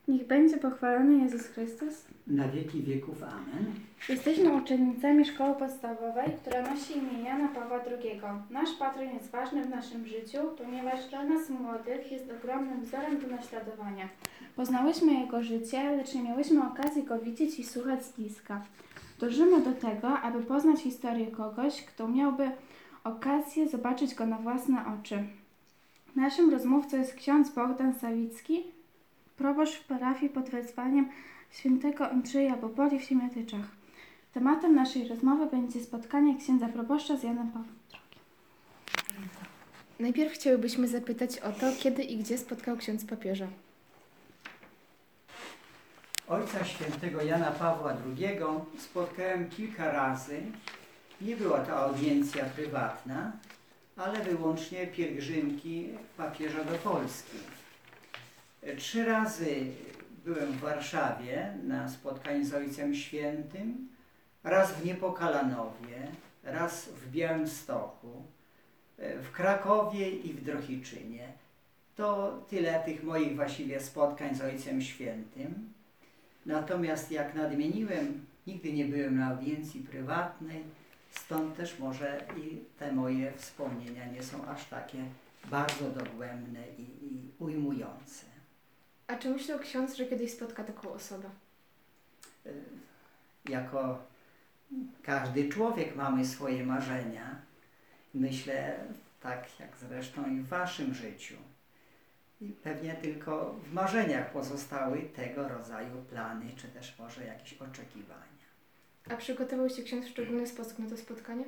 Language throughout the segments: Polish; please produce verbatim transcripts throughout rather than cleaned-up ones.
Niech będzie pochwalony Jezus Chrystus. Na wieki wieków. Amen. Jesteśmy uczennicami szkoły podstawowej, która nosi imię Jana Pawła drugiego. Nasz patron jest ważny w naszym życiu, ponieważ dla nas młodych jest ogromnym wzorem do naśladowania. Poznałyśmy jego życie, lecz nie miałyśmy okazji go widzieć i słuchać z bliska. Dążymy do tego, aby poznać historię kogoś, kto miałby okazję zobaczyć go na własne oczy. Naszym rozmówcą jest ksiądz Bogdan Sawicki, proboszcz w parafii pod wezwaniem świętego Andrzeja Boboli w Siemiatyczach. Tematem naszej rozmowy będzie spotkanie księdza proboszcza z Janem Pawłem drugi. Najpierw chciałybyśmy zapytać o to, kiedy i gdzie spotkał ksiądz papieża. Ojca świętego Jana Pawła drugiego spotkałem kilka razy. Nie była to audiencja prywatna, ale wyłącznie pielgrzymki papieża do Polski. Trzy razy byłem w Warszawie na spotkaniu z Ojcem Świętym, raz w Niepokalanowie, raz w Białymstoku, w Krakowie i w Drohiczynie. To tyle tych moich właściwie spotkań z Ojcem Świętym. Natomiast jak nadmieniłem, nigdy nie byłem na audiencji prywatnej, stąd też może i te moje wspomnienia nie są aż takie bardzo dogłębne i, i ujmujące. A czy myślał ksiądz, że kiedyś spotka taką osobę? Jako każdy człowiek mamy swoje marzenia. Myślę, tak jak zresztą i w waszym życiu. I pewnie tylko w marzeniach pozostały tego rodzaju plany, czy też może jakieś oczekiwania. A przygotował się ksiądz w szczególny sposób na to spotkanie?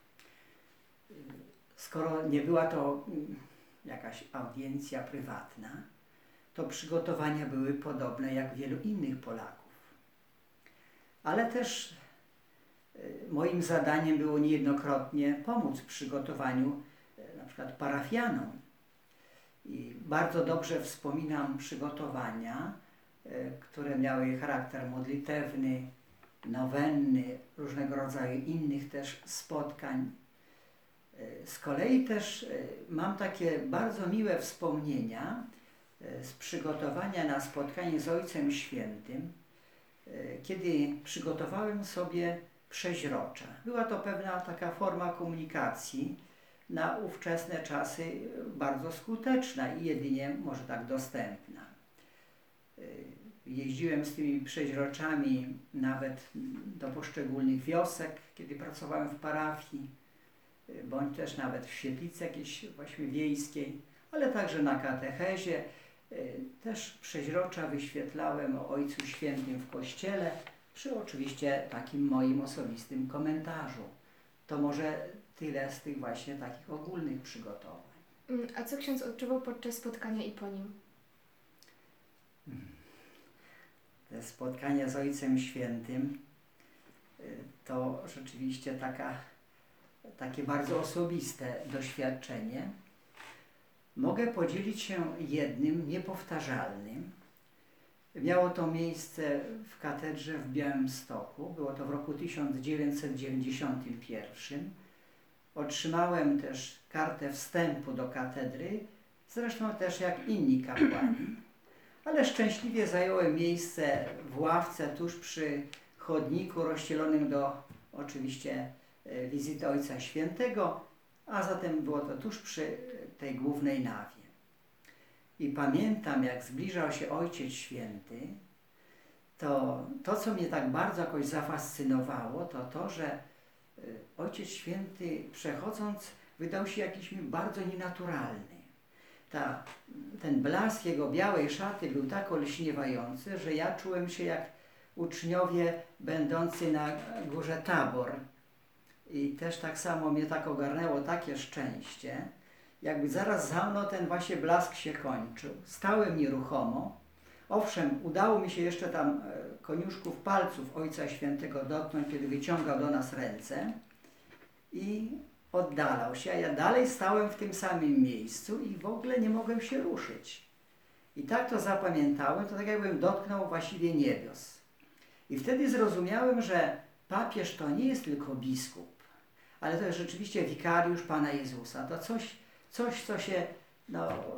Skoro nie była to jakaś audiencja prywatna, to przygotowania były podobne jak wielu innych Polaków. Ale też moim zadaniem było niejednokrotnie pomóc w przygotowaniu na przykład parafianom. I bardzo dobrze wspominam przygotowania, które miały charakter modlitewny, nowenny, różnego rodzaju innych też spotkań. Z kolei też mam takie bardzo miłe wspomnienia z przygotowania na spotkanie z Ojcem Świętym, kiedy przygotowałem sobie przeźrocza. Była to pewna taka forma komunikacji, na ówczesne czasy bardzo skuteczna i jedynie może tak dostępna. Jeździłem z tymi przeźroczami nawet do poszczególnych wiosek, kiedy pracowałem w parafii, bądź też nawet w świetlicy jakiejś właśnie wiejskiej, ale także na katechezie. Też przeźrocza wyświetlałem o Ojcu Świętym w kościele, przy oczywiście takim moim osobistym komentarzu. To może tyle z tych właśnie takich ogólnych przygotowań. A co ksiądz odczuwał podczas spotkania i po nim? Te spotkania z Ojcem Świętym to rzeczywiście taka, takie bardzo osobiste doświadczenie. Mogę podzielić się jednym niepowtarzalnym. Miało to miejsce w katedrze w Białymstoku. Było to w roku tysiąc dziewięćset dziewięćdziesiątym pierwszym. Otrzymałem też kartę wstępu do katedry, zresztą też jak inni kapłani. Ale szczęśliwie zająłem miejsce w ławce tuż przy chodniku rozścielonym do oczywiście wizyty Ojca Świętego, a zatem było to tuż przy tej głównej nawie. I pamiętam, jak zbliżał się Ojciec Święty, to to, co mnie tak bardzo jakoś zafascynowało, to to, że Ojciec Święty przechodząc wydał się jakiś mi bardzo nienaturalny. Ta, ten blask jego białej szaty był tak olśniewający, że ja czułem się jak uczniowie będący na górze Tabor. I też tak samo mnie tak ogarnęło takie szczęście, jakby zaraz za mną ten właśnie blask się kończył. Stałem nieruchomo. Owszem, udało mi się jeszcze tam koniuszków palców Ojca Świętego dotknąć, kiedy wyciągał do nas ręce i oddalał się, a ja dalej stałem w tym samym miejscu i w ogóle nie mogłem się ruszyć. I tak to zapamiętałem, to tak jakbym dotknął właściwie niebios. I wtedy zrozumiałem, że papież to nie jest tylko biskup, ale to jest rzeczywiście wikariusz Pana Jezusa. To coś, coś co się no,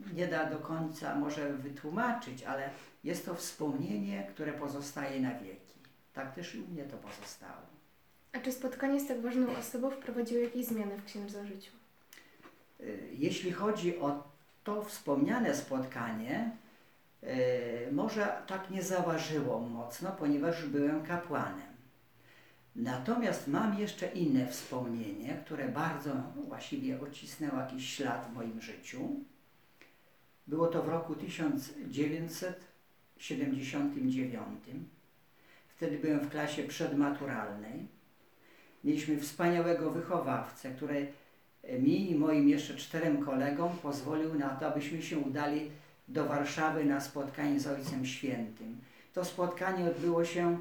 nie da do końca może wytłumaczyć, ale jest to wspomnienie, które pozostaje na wieki. Tak też i u mnie to pozostało. A czy spotkanie z tak ważną osobą wprowadziło jakieś zmiany w księdza życiu? Jeśli chodzi o to wspomniane spotkanie, może tak nie zaważyło mocno, ponieważ byłem kapłanem. Natomiast mam jeszcze inne wspomnienie, które bardzo właściwie odcisnęło jakiś ślad w moim życiu. Było to w roku tysiąc dziewięćset siedemdziesiątym dziewiątym. Wtedy byłem w klasie przedmaturalnej. Mieliśmy wspaniałego wychowawcę, który mi i moim jeszcze czterem kolegom pozwolił na to, abyśmy się udali do Warszawy na spotkanie z Ojcem Świętym. To spotkanie odbyło się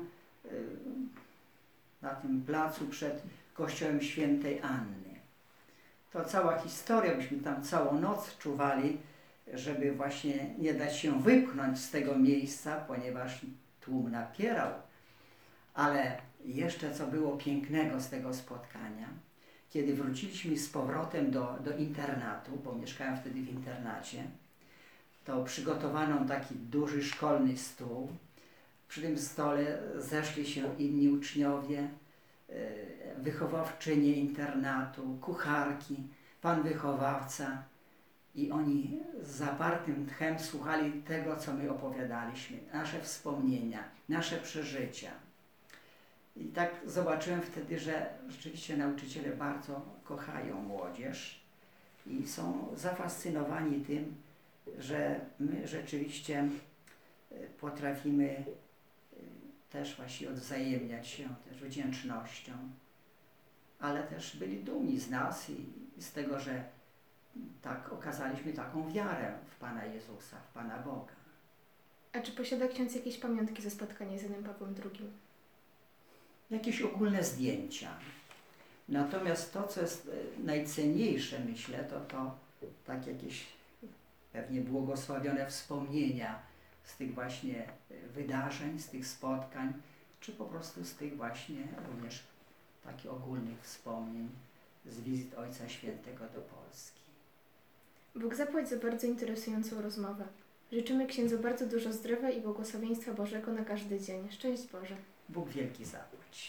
na tym placu przed kościołem Świętej Anny. To cała historia, byśmy tam całą noc czuwali, żeby właśnie nie dać się wypchnąć z tego miejsca, ponieważ tłum napierał. Ale jeszcze co było pięknego z tego spotkania, kiedy wróciliśmy z powrotem do, do internatu, bo mieszkałem wtedy w internacie, to przygotowano taki duży szkolny stół. Przy tym stole zeszli się inni uczniowie, wychowawczynie internatu, kucharki, pan wychowawca i oni z zapartym tchem słuchali tego, co my opowiadaliśmy, nasze wspomnienia, nasze przeżycia. I tak zobaczyłem wtedy, że rzeczywiście nauczyciele bardzo kochają młodzież i są zafascynowani tym, że my rzeczywiście potrafimy też właśnie odwzajemniać się też wdzięcznością, ale też byli dumni z nas i, i z tego, że tak okazaliśmy taką wiarę w Pana Jezusa, w Pana Boga. A czy posiada ksiądz jakieś pamiątki ze spotkania z Janem Pawłem drugim? Jakieś ogólne zdjęcia. Natomiast to, co jest najcenniejsze, myślę, to to tak jakieś pewnie błogosławione wspomnienia z tych właśnie wydarzeń, z tych spotkań, czy po prostu z tych właśnie również takich ogólnych wspomnień z wizyt Ojca Świętego do Polski. Bóg zapłać za bardzo interesującą rozmowę. Życzymy księdzu bardzo dużo zdrowia i błogosławieństwa Bożego na każdy dzień. Szczęść Boże. Bóg wielki zapłać.